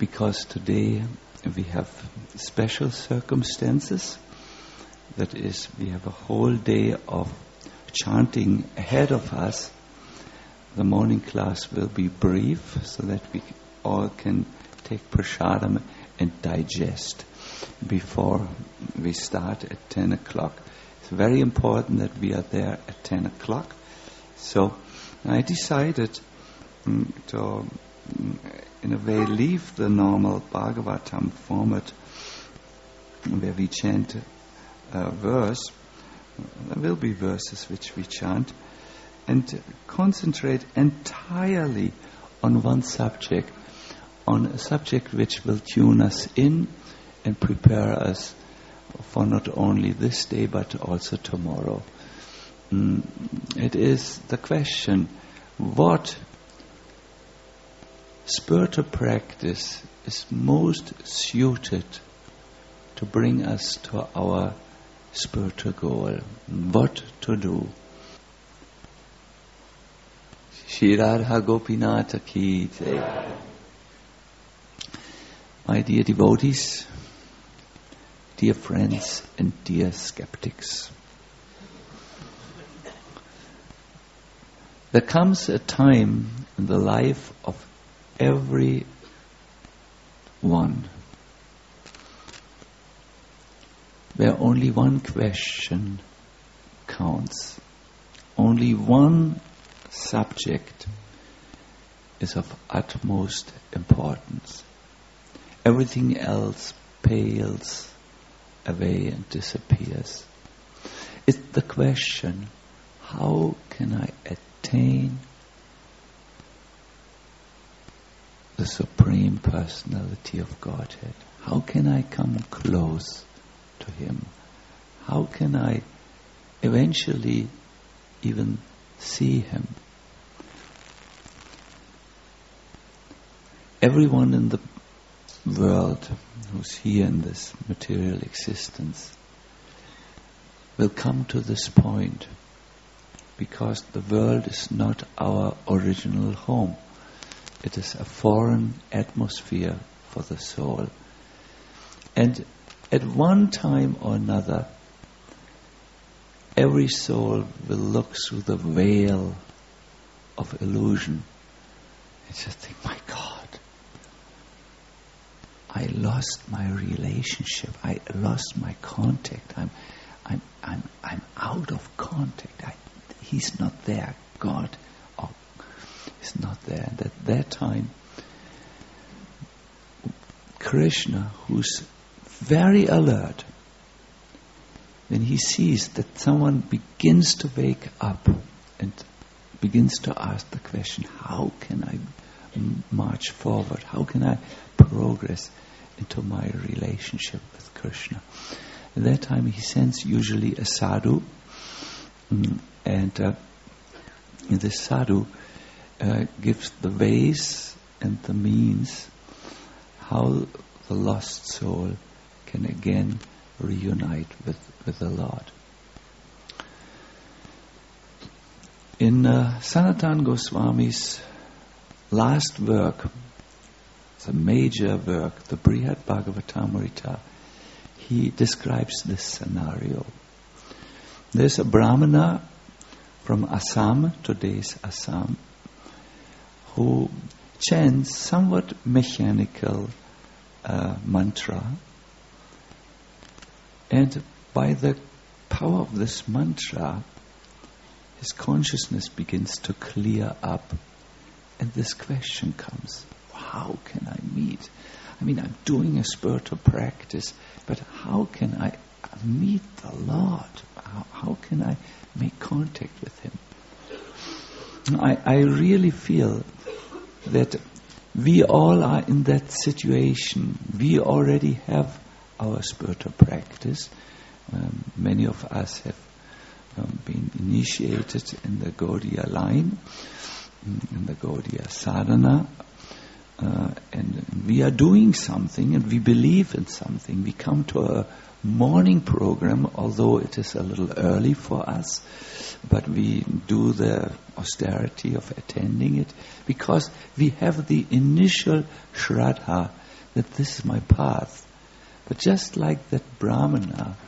because today we have special circumstances. That is, we have a whole day of chanting ahead of us. The morning class will be brief so that we all can take prasadam and digest before we start at 10 o'clock. It's very important that we are there at 10 o'clock. So I decided to, in a way, leave the normal Bhagavatam format where we chant a verse. There will be verses which we chant, and concentrate entirely on one subject, on a subject which will tune us in and prepare us for not only this day but also tomorrow. It is the question, what spiritual practice is most suited to bring us to our spiritual goal? What to do? Shri Radha Gopinatha Ki Jai. My dear devotees, dear friends and dear skeptics, there comes a time in the life of every one where only one question counts. Only one subject is of utmost importance. Everything else pales away and disappears. It's the question, how can I attain the Supreme Personality of Godhead? How can I come close to Him? How can I eventually even see Him? Everyone in the world who's here in this material existence will come to this point because the world is not our original home. It is a foreign atmosphere for the soul. And at one time or another, every soul will look through the veil of illusion and just think, my God, I lost my relationship. I lost my contact. I'm out of contact. He's not there. God is not there. And at that time, Krishna, who's very alert, when he sees that someone begins to wake up and begins to ask the question, how can I march forward? How can I progress into my relationship with Krishna? At that time he sends usually a sadhu, and this sadhu gives the ways and the means how the lost soul can again reunite with the Lord. In Sanatana Goswami's last work, it's a major work, the Brihad Bhagavatamrita, he describes this scenario. There's a Brahmana from Assam, today's Assam, who chants somewhat mechanical mantra, and by the power of this mantra, his consciousness begins to clear up, and this question comes, how can I meet? I mean, I'm doing a spiritual practice, but how can I meet the Lord? How can I make contact with Him? I really feel that we all are in that situation. We already have our spiritual practice. Many of us have been initiated in the Gaudiya line, in the Gaudiya sadhana, and we are doing something and we believe in something. We come to a morning program, although it is a little early for us, but we do the austerity of attending it because we have the initial shraddha that this is my path. But just like that Brahmana,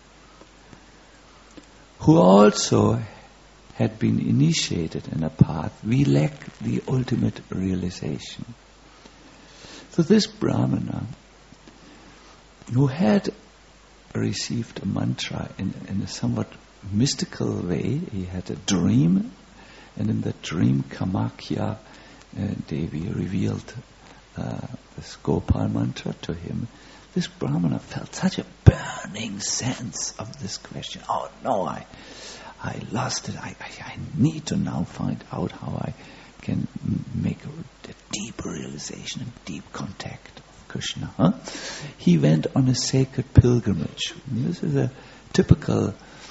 who also had been initiated in a path, we lack the ultimate realization. So this Brahmana, who had received a mantra in a somewhat mystical way, he had a dream, and in that dream Kamakhya Devi revealed this Gopal mantra to him. This Brahmana felt such a burning sense of this question. Oh no, I lost it. I need to now find out how I can make a deep realization and deep contact of Krishna. He went on a sacred pilgrimage. This is a typical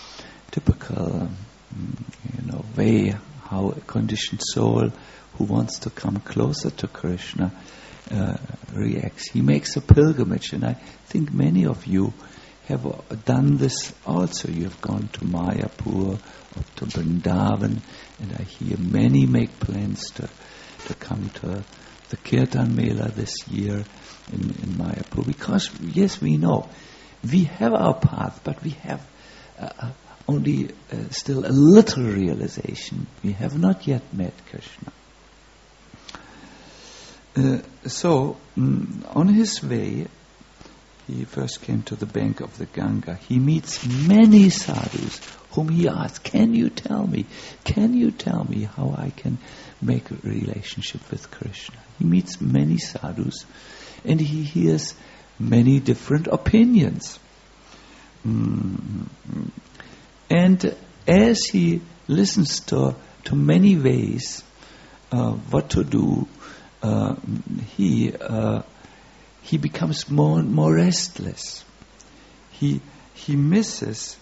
way how a conditioned soul who wants to come closer to Krishna reacts. He makes a pilgrimage, and I think many of you have done this also. You have gone to Mayapur or to Vrindavan, and I hear many make plans to come to the Kirtan Mela this year in Mayapur, because yes, we know we have our path, but we have only still a little realization. We have not yet met Krishna. So on his way, he first came to the bank of the Ganga. He meets many sadhus whom he asks, can you tell me how I can make a relationship with Krishna? He meets many sadhus and he hears many different opinions. And as he listens to many ways what to do, he becomes more and more restless. He misses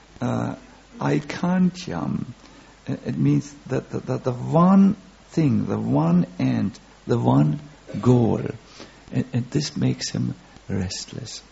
aikantyam. It means that the one thing, the one end, the one goal, and this makes him restless.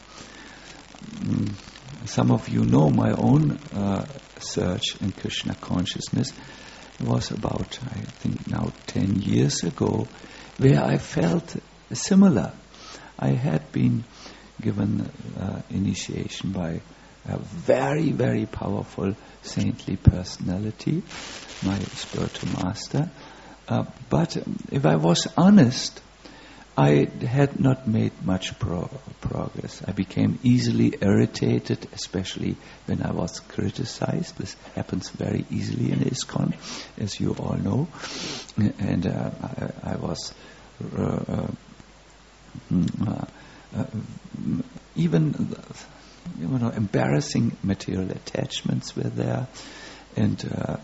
Some of you know my own search in Krishna consciousness. It was about, I think now 10 years ago, where I felt similar. I had been given initiation by a very, very powerful saintly personality, my spiritual master. But if I was honest, I had not made much progress. I became easily irritated, especially when I was criticized. This happens very easily in ISKCON, as you all know. And I was even embarrassing material attachments were there, and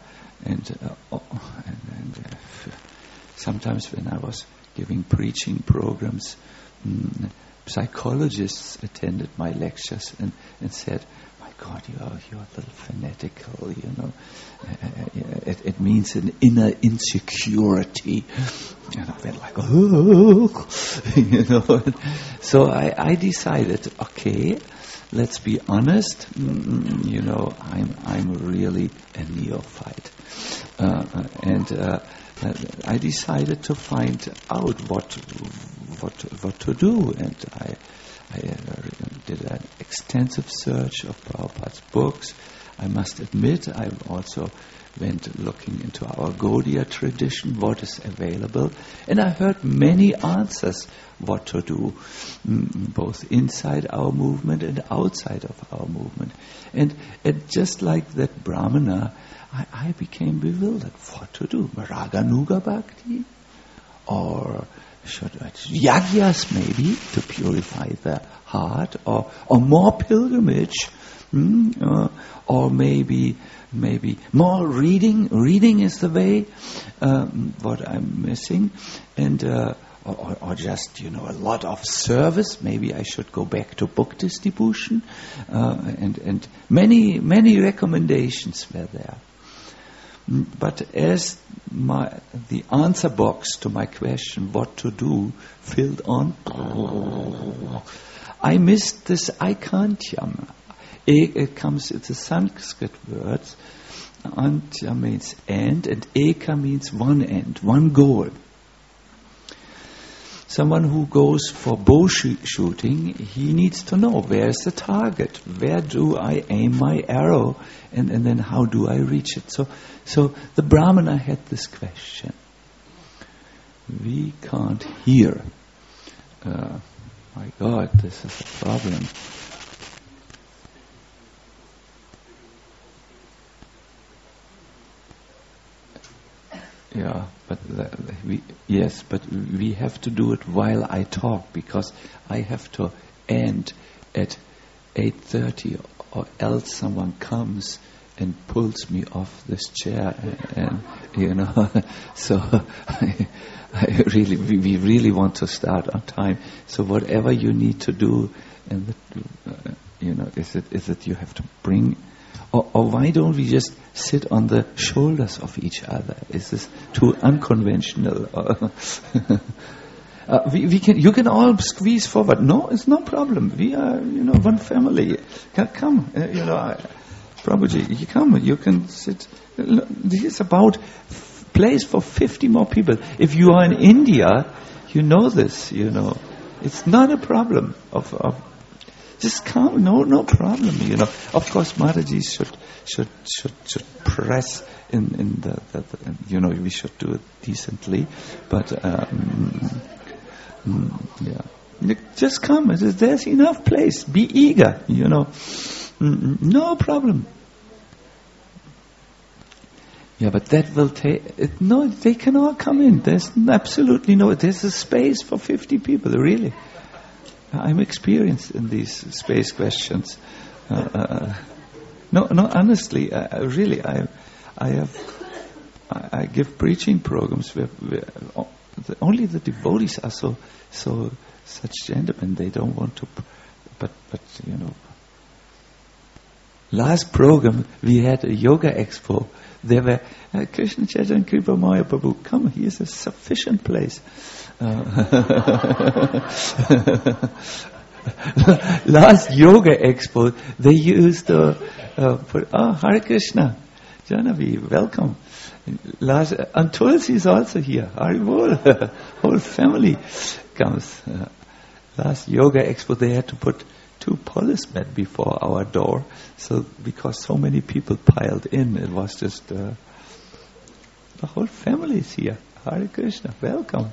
sometimes when I was giving preaching programs, psychologists attended my lectures and said, "My God, you're a little fanatical, It means an inner insecurity." And I went like, "Oh," So I decided, okay, let's be honest. I'm really a neophyte, and I decided to find out what to do, and I did an extensive search of Prabhupada's books. I must admit, I also went looking into our Gaudiya tradition, what is available, and I heard many answers what to do, both inside our movement and outside of our movement. And just like that Brahmana, I became bewildered. What to do? Raganuga Bhakti? Or should I yagyas maybe to purify the heart? Or more pilgrimage? Or maybe more reading? Reading is the way, what I'm missing. And or just, a lot of service. Maybe I should go back to book distribution. And many recommendations were there. But as the answer box to my question, what to do, filled on, I missed this aikantyam. It's a Sanskrit word. Antya means end, and eka means one end, one goal. Someone who goes for bow shooting, he needs to know, where's the target? Where do I aim my arrow? And then how do I reach it? So the Brahmana had this question. We can't hear. My God, this is a problem. Yeah, but we have to do it while I talk, because I have to end at 8:30, or else someone comes and pulls me off this chair, and so we really want to start on time. So whatever you need to do, and is it you have to bring. Or why don't we just sit on the shoulders of each other? Is this too unconventional? You can all squeeze forward. No, it's no problem. We are, one family. Come, Prabhuji, you come. You can sit. This is about place for 50 more people. If you are in India, you know this. It's not a problem of just come, no problem. Of course, Maharaji should press in the we should do it decently, but just come. There's enough place. Be eager. No problem. Yeah, but that will take. No, they can all come in. There's absolutely no. There's a space for 50 people. Really. I'm experienced in these space questions. No, honestly, really, I give preaching programs where only the devotees are such gentlemen. They don't want to, but Last program we had a yoga expo. There were Krishna Chaitanya Kripa Maya Prabhu. Come, here's a sufficient place. Last yoga expo, they used Hare Krishna, Janavi, welcome. And Tulsi is also here. Haribol, whole family comes. Last yoga expo, they had to put 2 policemen before our door, so because so many people piled in, it was just the whole family is here. Hare Krishna, welcome.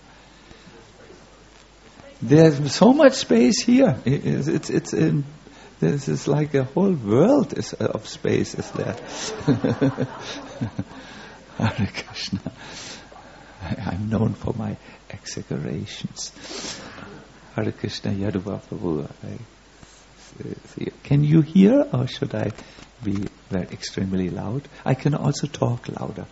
There's so much space here. This is like a whole world of space is there. Hare Krishna. I'm known for my exaggerations. Hare Krishna Yaduva Prabhu. Can you hear, or should I be very extremely loud? I can also talk louder.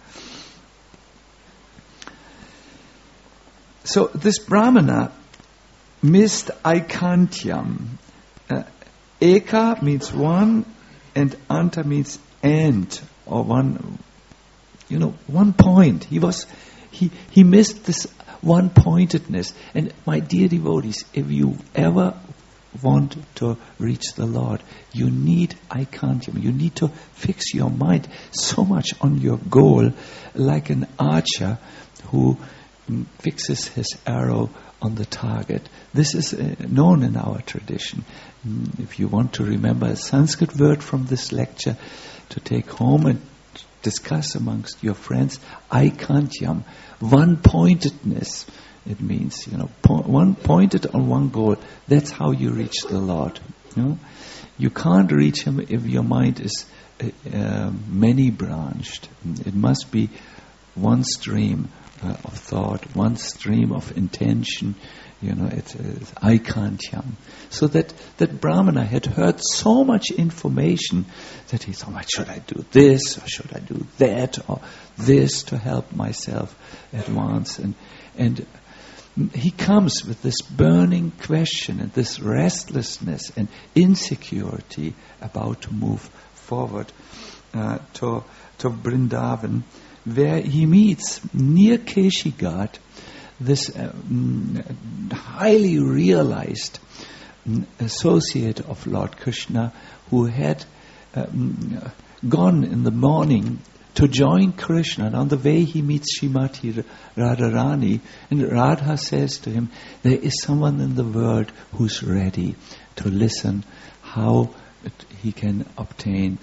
So this Brahmana missed Aikantyam. Eka means one, and Anta means end, or one. One point. He missed this one-pointedness. And my dear devotees, if you ever want to reach the Lord, you need Aikantyam. You need to fix your mind so much on your goal, like an archer who fixes his arrow on the target. This is known in our tradition. If you want to remember a Sanskrit word from this lecture to take home and discuss amongst your friends, Aikantyam, one-pointedness. It means, one pointed on one goal. That's how you reach the Lord. You can't reach Him if your mind is many-branched. It must be one stream of thought, one stream of intention. It's Aikantyam. So that Brahmana had heard so much information that he thought, should I do this, or should I do that, or this to help myself advance? And he comes with this burning question and this restlessness and insecurity about to move forward to Vrindavan, where he meets near Keshighat this highly realized associate of Lord Krishna who had gone in the morning to join Krishna. And on the way he meets Srimati Radharani, and Radha says to him, there is someone in the world who's ready to listen how he can obtain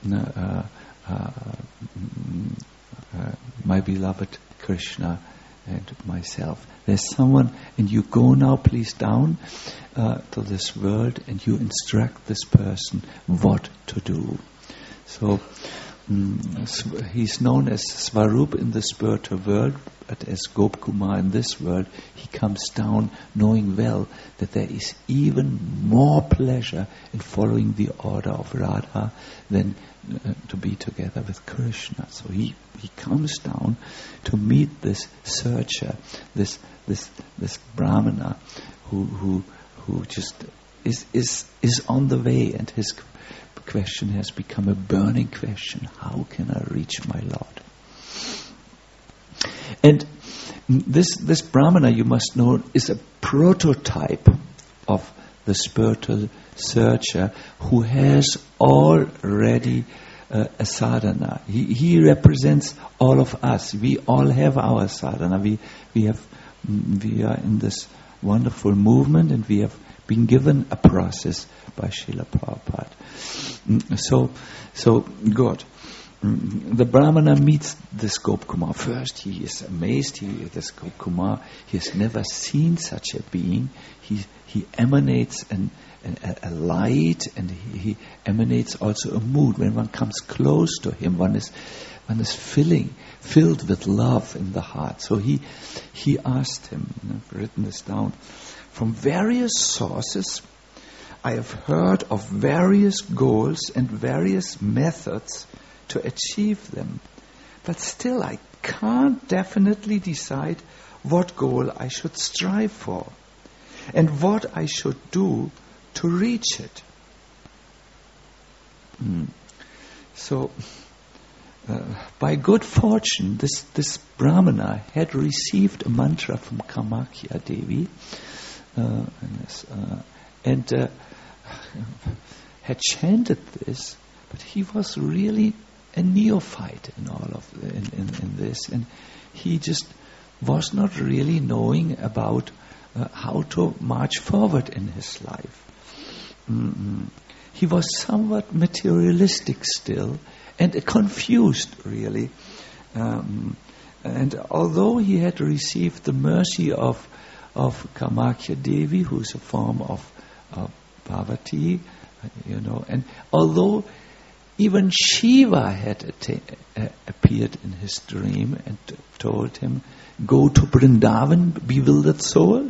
my beloved Krishna and myself. There's someone, and you go now please down to this world and you instruct this person what to do. So he's known as Svarup in the spiritual world, but as Gopkumar in this world, he comes down knowing well that there is even more pleasure in following the order of Radha than to be together with Krishna. So he comes down to meet this searcher, this Brahmana who just is on the way, and his question has become a burning question: how can I reach my Lord? And this Brahmana, you must know, is a prototype of the spiritual searcher who has already a sadhana. He represents all of us. We all have our sadhana. We are in this wonderful movement, and we have been given a process by Srila Prabhupada. So good. The Brahmana meets this Gopkumar. First, he is amazed. This Gopkumar, he has never seen such a being. He emanates a light, and he emanates also a mood. When one comes close to him, one is filled with love in the heart. So he asked him, I've written this down, from various sources I have heard of various goals and various methods to achieve them, but still I can't definitely decide what goal I should strive for and what I should do to reach it. So by good fortune, this Brahmana had received a mantra from Kamakhya Devi and had chanted this, but he was really a neophyte in all of in this, and he just was not really knowing about how to march forward in his life. He was somewhat materialistic still, and confused really. And although he had received the mercy of Kamakhya Devi, who is a form of Parvati, and although even Shiva had appeared in his dream and told him, "Go to Vrindavan, bewildered soul."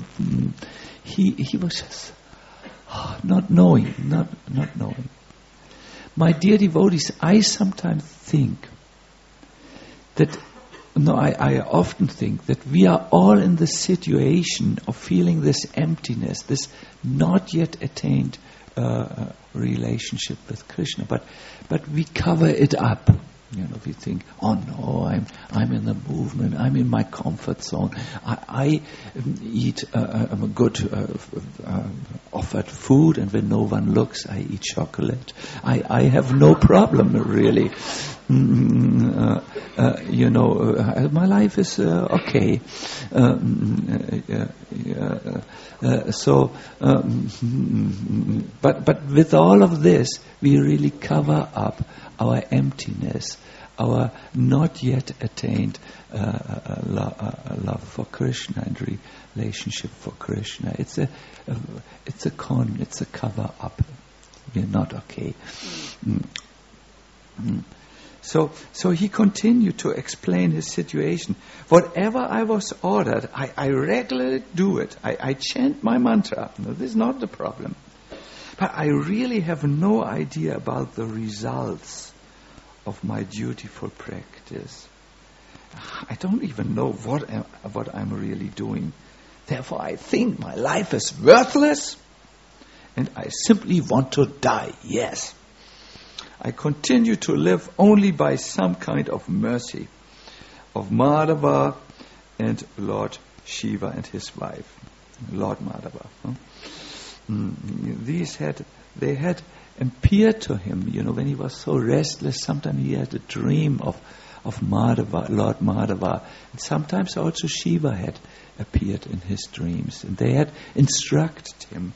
He was just not knowing. My dear devotees, I sometimes think that, I often think that we are all in the situation of feeling this emptiness, this not yet attained relationship with Krishna, but we cover it up. We think, oh no, I'm in the movement, I'm in my comfort zone. I eat good offered food, and when no one looks, I eat chocolate. I have no problem really. My life is okay. But with all of this, we really cover up our emptiness, our not yet attained love for Krishna and relationship for Krishna. It's a cover up. We're not okay. So he continued to explain his situation. Whatever I was ordered, I regularly do it. I chant my mantra. No, this is not the problem. But I really have no idea about the results of my dutiful practice. I don't even know what I'm really doing. Therefore, I think my life is worthless, and I simply want to die. Yes. I continue to live only by some kind of mercy of Madhava and Lord Shiva and his wife, Lord Madhava. They had appeared to him, when he was so restless. Sometimes he had a dream of Madhava, Lord Madhava. And sometimes also Shiva had appeared in his dreams. And they had instructed him.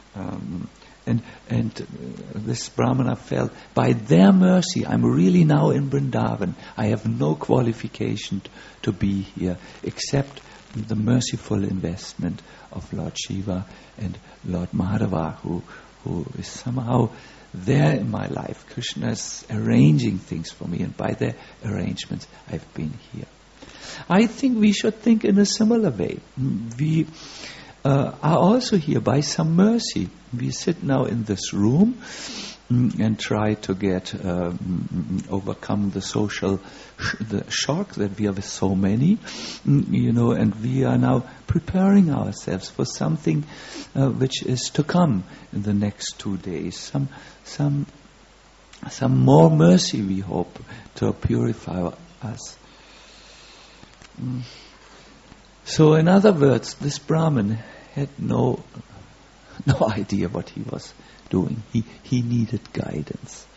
And this Brahmana felt, by their mercy, I'm really now in Vrindavan. I have no qualification to be here, except the merciful investment of Lord Shiva and Lord Madhava, who is somehow there in my life. Krishna is arranging things for me, and by their arrangements, I've been here. I think we should think in a similar way. We are also here by some mercy. We sit now in this room and try to overcome the social the shock that we are with so many, and we are now preparing ourselves for something which is to come in the next 2 days. Some more mercy, we hope, to purify us. So, in other words, this Brahmin had no idea what he was doing. He needed guidance.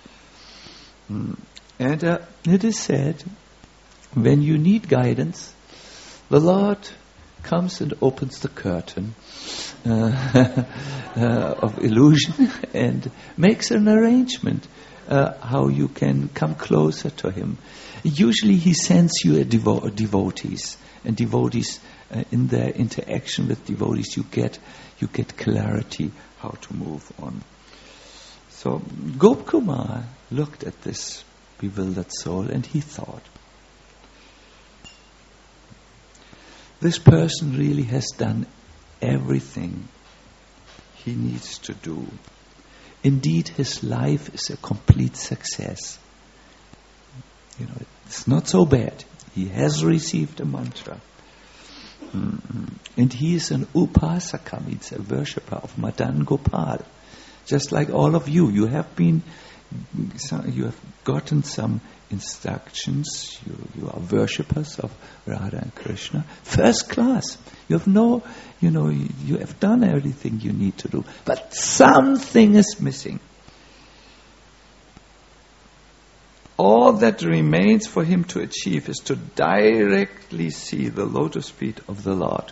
And it is said, when you need guidance, the Lord comes and opens the curtain of illusion and makes an arrangement how you can come closer to Him. Usually He sends you devotees, and devotees in their interaction with devotees you get clarity how to move on. So Gopkumar looked at this bewildered soul and he thought, this person really has done everything he needs to do. Indeed, his life is a complete success. It's not so bad. He has received a mantra. And he is an upasaka, means a worshipper of Madan Gopal. Just like all of you. You have gotten some instructions. You are worshippers of Radha and Krishna. First class. You have done everything you need to do. But something is missing. All that remains for him to achieve is to directly see the lotus feet of the Lord.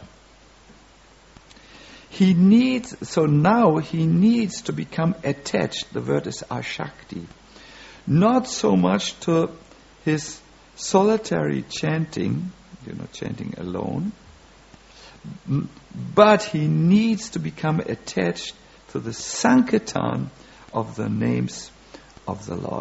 Now he needs to become attached, the word is ashakti, not so much to his solitary chanting, chanting alone, but he needs to become attached to the sankirtan of the names of the Lord.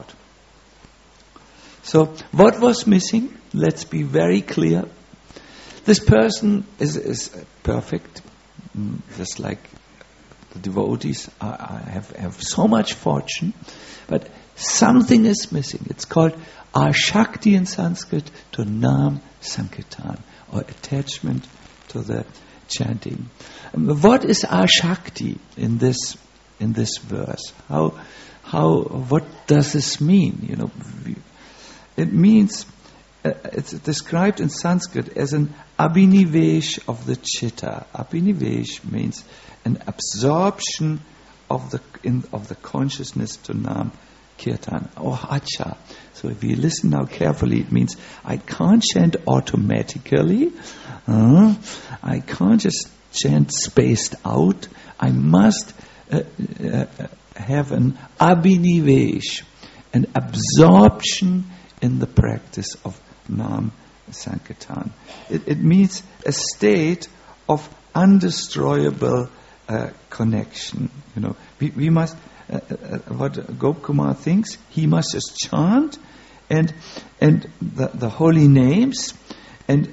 So, what was missing? Let's be very clear. This person is perfect, just like the devotees have so much fortune, but something is missing. It's called ashakti in Sanskrit, to Nam Sankirtan, or attachment to the chanting. What is ashakti in this verse? What does this mean? It means, it's described in Sanskrit as an abhinivesh of the chitta. Abhinivesh means an absorption of the consciousness to Nam Kirtan, or Hacha. So if you listen now carefully, it means I can't chant automatically. I can't just chant spaced out. I must have an abhinivesh, an absorption in the practice of Nam Sankirtan. It means a state of undestroyable connection. We must, what Gopkumar thinks, he must just chant and the holy names and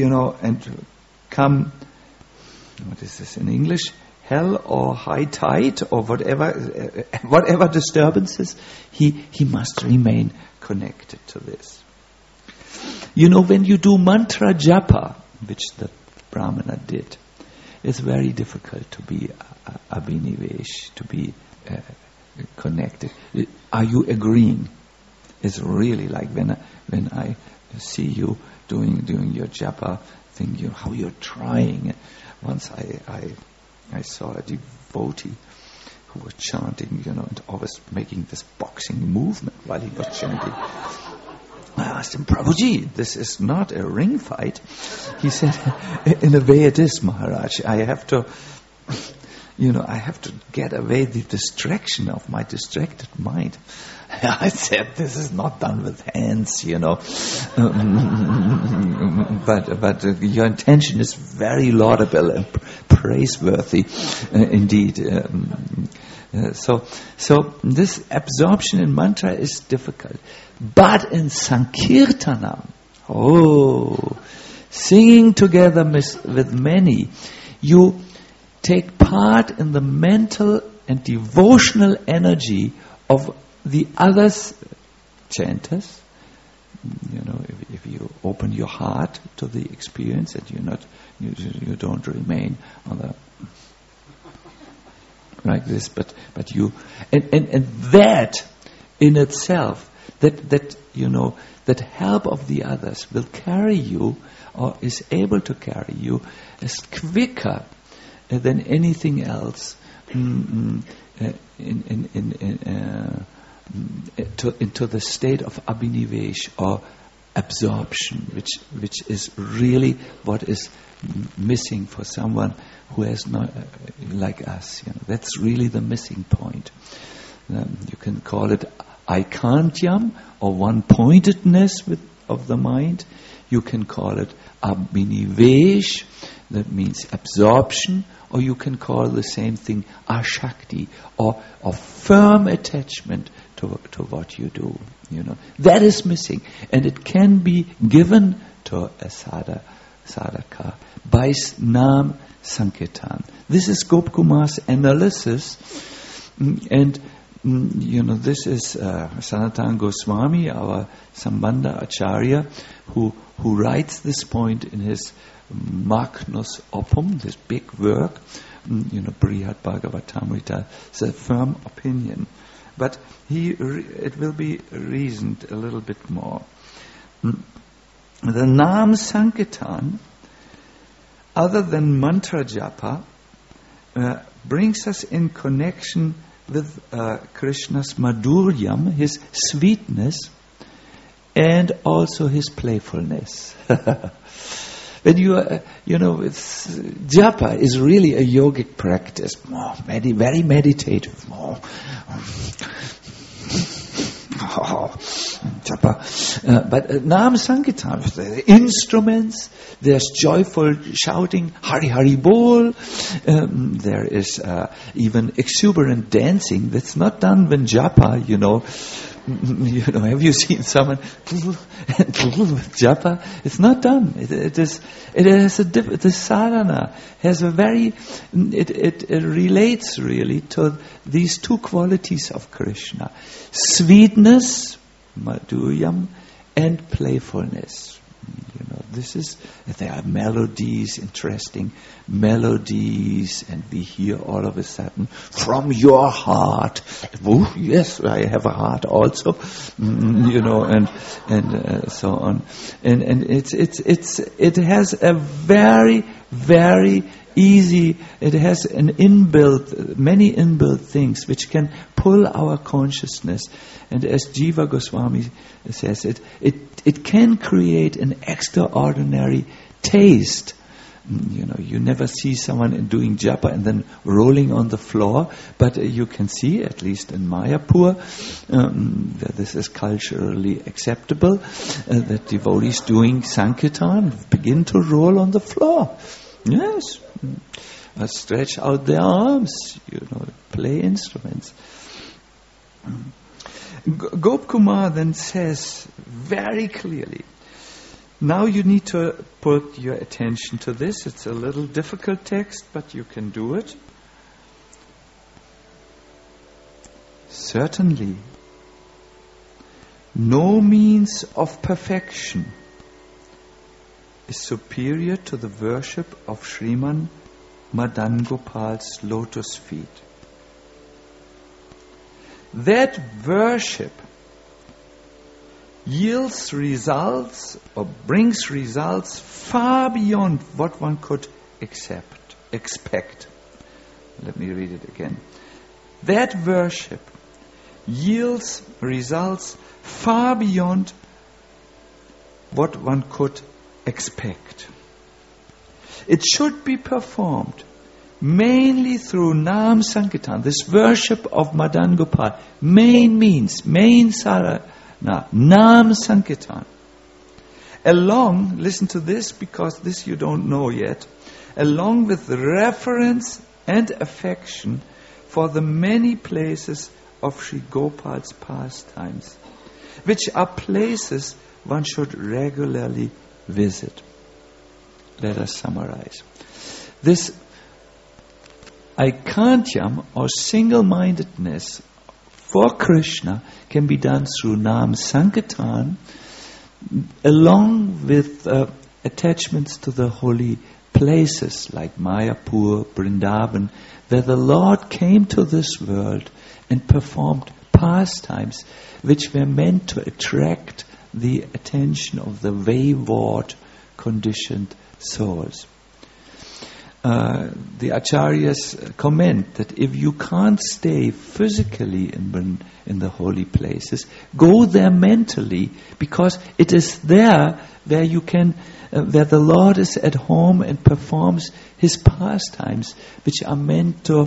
come, what is this in English? Hell or high tide or whatever disturbances, he must remain connected to this. When you do mantra japa, which the Brahmana did, it's very difficult to be abhinivesh, to be connected. Are you agreeing? It's really like when I see you doing your japa thing, how you're trying. Once I saw a devotee who was chanting, and always making this boxing movement while he was chanting. I asked him, Prabhuji, this is not a ring fight. He said, in a way it is, Maharaj. I have to get away the distraction of my distracted mind. I said, this is not done with hands, but your intention is very laudable and praiseworthy, indeed. So this absorption in mantra is difficult. But in Sankirtanam, singing together with many, you take part in the mental and devotional energy of the others chanters. If you open your heart to the experience, and you don't remain on the like this, but you and that in itself, that help of the others will carry you, or is able to carry you, is quicker than anything else into the state of abhinivesh, or absorption, which is really what is missing for someone who has not, like us. That's really the missing point. You can call it aikantyam, or one-pointedness of the mind. You can call it abhinivesh, that means absorption, or you can call the same thing ashakti, or firm attachment to what you do. That is missing, and it can be given to a sadhaka by Nam Sankirtan. This is Gopkumar's analysis, and this is Sanatana Goswami, our Sambandha Acharya, who writes this point in his Magnus Opum, this big work, Brihad Bhagavatamrita. It's a firm opinion, but it will be reasoned a little bit more. The Nam Sankirtan, other than mantra japa, brings us in connection with Krishna's madhuryam, his sweetness, and also his playfulness. When japa is really a yogic practice, very meditative. Japa. But Nam Sankirtan, the instruments, there's joyful shouting, Hari Hari Bol. There is even exuberant dancing. That's not done when japa, have you seen someone with japa? It's not done. The sadhana has it relates really to these two qualities of Krishna: sweetness, madhuryam, and playfulness. There are melodies, interesting melodies, and we hear all of a sudden from your heart. Oh, yes, I have a heart also, and so on. And it has a very, very easy. It has many inbuilt things which can pull our consciousness. And as Jiva Goswami says, it can create an extraordinary taste. You never see someone doing japa and then rolling on the floor, but you can see, at least in Mayapur, that this is culturally acceptable, that devotees doing Sankirtan begin to roll on the floor. Yes. Stretch out their arms, play instruments. Gopkumar then says very clearly, now you need to put your attention to this. It's a little difficult text, but you can do it. Certainly, no means of perfection is superior to the worship of Sriman Madan Gopal's lotus feet. That worship yields results, or brings results far beyond what one could expect. Let me read it again. that worship yields results far beyond what one could expect. It should be performed mainly through Nam Sankirtan, this worship of Madan Gopal. Main sadhana, Nam Sankirtan. Along, listen to this because this you don't know yet, along with reverence and affection for the many places of Sri Gopal's pastimes, which are places one should regularly visit. Let us summarize. This aikantyam or single-mindedness for Krishna can be done through Nam Sankirtan along with attachments to the holy places like Mayapur, Vrindavan, where the Lord came to this world and performed pastimes which were meant to attract the attention of the wayward, conditioned souls. The acharyas comment that if you can't stay physically in the holy places, go there mentally, because it is there where you can, where the Lord is at home and performs His pastimes, which are meant to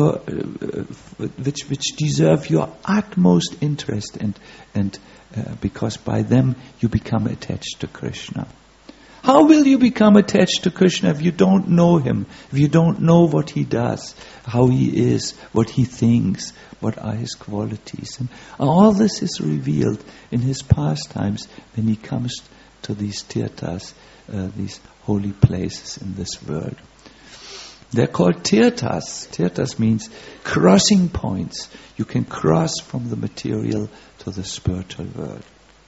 which deserve your utmost interest, and because by them you become attached to Krishna. How will you become attached to Krishna if you don't know Him, if you don't know what He does, how He is, what He thinks, what are His qualities? And all this is revealed in His pastimes when He comes to these tirthas, these holy places in this world. They're called tirthas. Tirthas means crossing points. You can cross from the material to the spiritual world.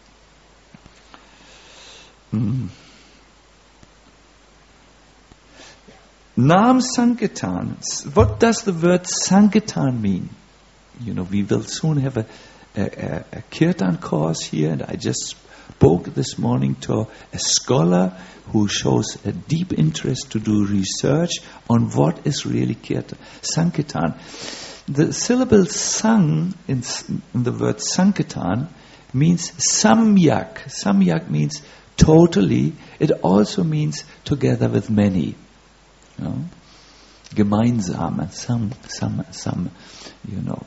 Nam Sankirtan. What does the word Sankirtan mean? You know, we will soon have a Kirtan course here, and I just spoke this morning to a scholar who shows a deep interest to do research on what is really Kirtan. Sankirtan. The syllable sang in the word Sankirtan means samyak. Samyak means totally. It also means together with many. You know? Gemeinsam, some, you know.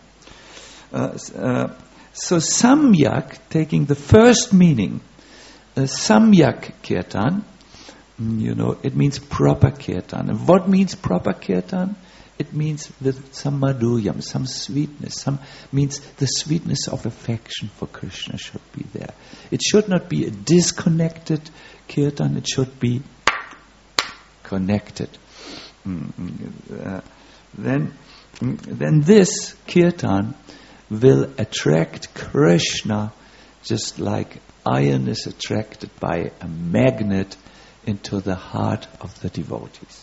So samyak, taking the first meaning, samyak kirtan, you know, it means proper kirtan. And what means proper kirtan? It means with some madhuyam, some sweetness, means the sweetness of affection for Krishna should be there. It should not be a disconnected kirtan, it should be connected. Then this kirtan will attract Krishna just like iron is attracted by a magnet into the heart of the devotees.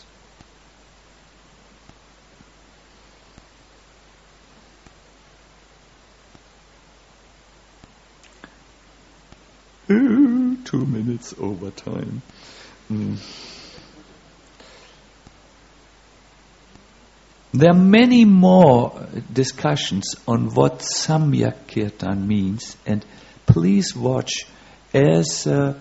Ooh, 2 minutes over time. There are many more discussions on what Samyak Kirtan means, and please watch as in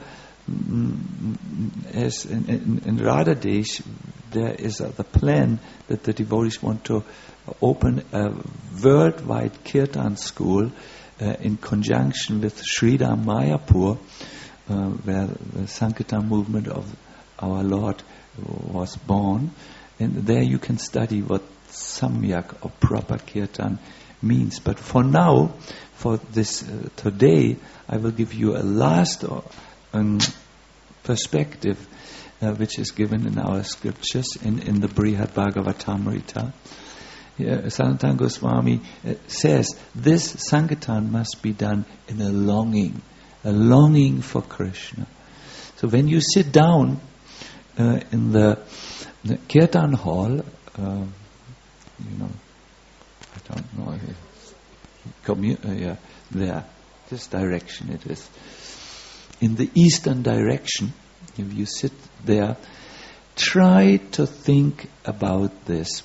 Radha Desh there is the plan that the devotees want to open a worldwide Kirtan school in conjunction with Sridham Mayapur, where the Sankirtan movement of our Lord was born. And there you can study what Samyak or proper Kirtan means. But for now, for this today, I will give you a last perspective which is given in our scriptures in the Brihad Bhagavatamrita. Sanatana Goswami says this Sankirtan must be done in a longing for Krishna. So when you sit down in the Kirtan hall, you know, I don't know, there, this direction it is. In the eastern direction, if you sit there, try to think about this.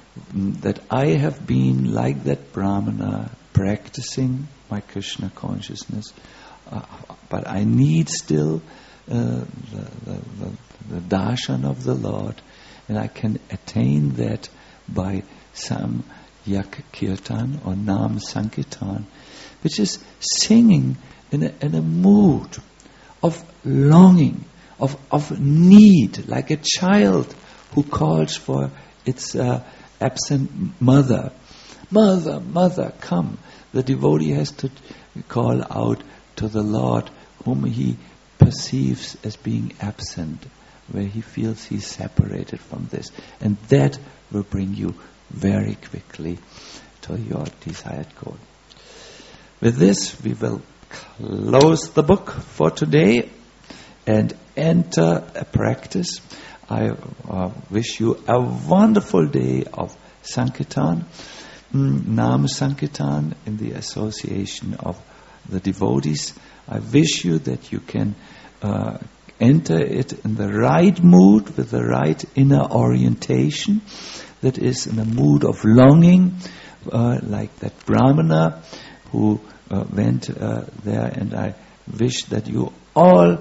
that I have been like that Brahmana practicing my Krishna consciousness, but I need still the darshan of the Lord, and I can attain that by some yak kirtan or nam sankirtan, which is singing in a mood of longing, of need, like a child who calls for its absent mother. Mother, mother, come. The devotee has to call out to the Lord, whom he perceives as being absent, where he feels he's separated from this. And that will bring you very quickly to your desired goal. With this, we will close the book for today and enter a practice. I wish you a wonderful day of Sankirtan, Nam Sankirtan, in the association of the devotees. I wish you that you can enter it in the right mood, with the right inner orientation, that is in a mood of longing, like that Brahmana who went there. And I wish that you all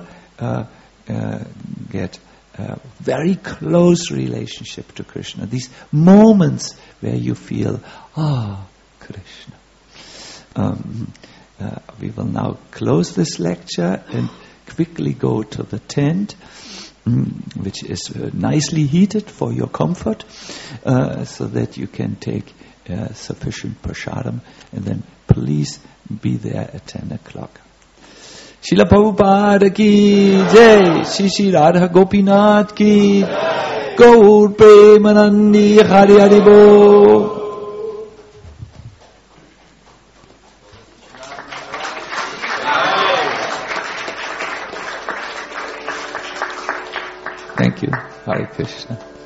get a very close relationship to Krishna. These moments where you feel, Krishna. We will now close this lecture and quickly go to the tent, which is nicely heated for your comfort, so that you can take sufficient prasadam, and then please be there at 10 o'clock. Srila Prabhupada ki jai, Shri Shri Radha Gopinath ki, Gaur Premanandi Hari Hari Bo. Thank you. Hare Krishna.